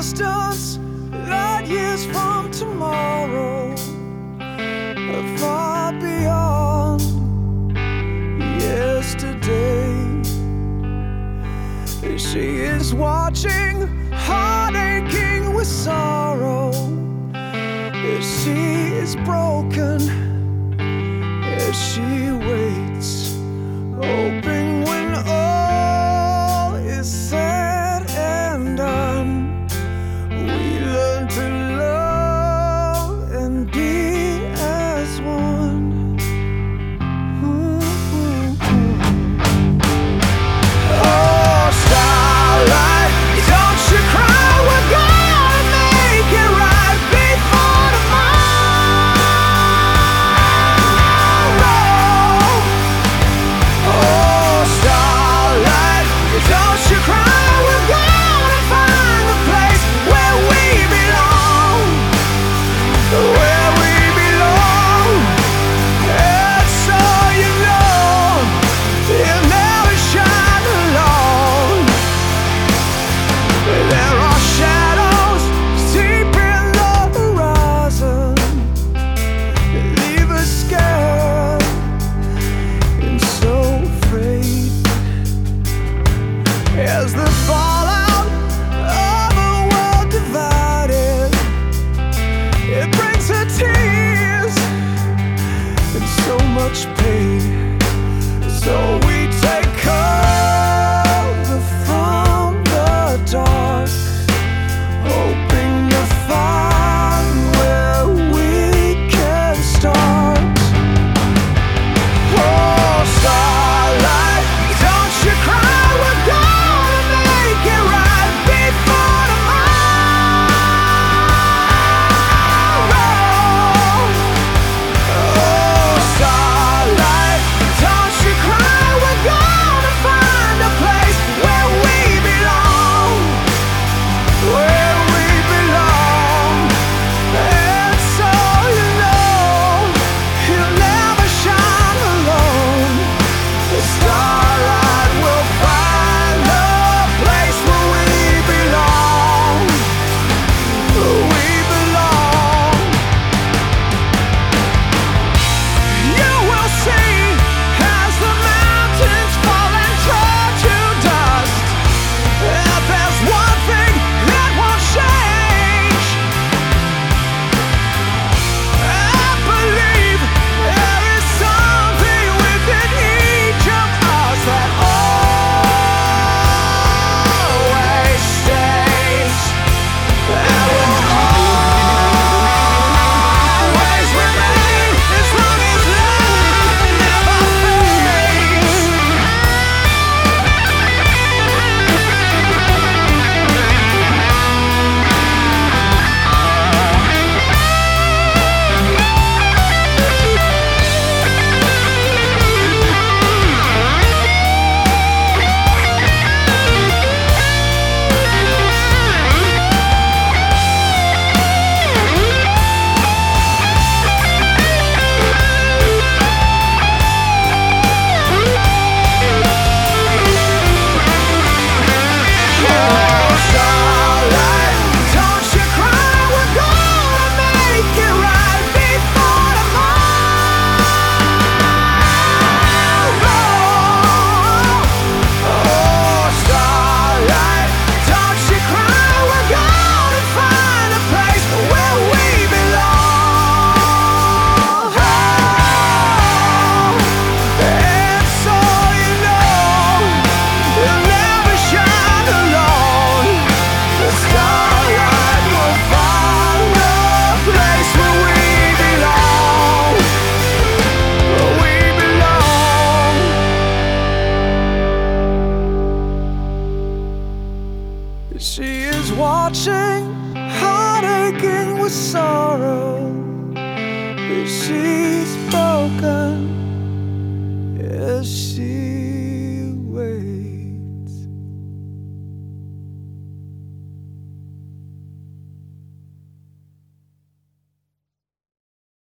distance, light years from tomorrow, far beyond yesterday. She is watching, heart aching with sorrow. She is broken as she waits, hoping when all is said and done, we learn to love and be as one. Oh, starlight, don't you cry, we're gonna make it right before tomorrow. Oh, starlight, don't you cry, we're gonna find a place where we belong, where we belong. And so you know, you'll never shine alone. There are shadows deep in the horizon that leave us scared and so afraid. As the fallout of a world divided, it brings her tears and so much pain. So we take cover from the dark, hoping to find where we can start. Oh, starlight, don't you cry, we're gonna make it right before tomorrow. Oh, starlight, don't you cry, we're gonna find a place where we belong, where we belong. And so you know, you'll never shine alone. The starlight will find a place where we belong, where we belong. You will see as the mountains fall and turn to dust, that there's one thing that won't change. I believe there is something within each of us that always stays, that will always remain as long as love never fades. Oh, starlight, don't you cry, we're gonna make it right before tomorrow. Oh, starlight, don't you cry, we're gonna find a place where we belong. And so you know, you'll never shine alone. The starlight will find a place where we belong, where we belong. She is watching, heart aching with sorrow. She's broken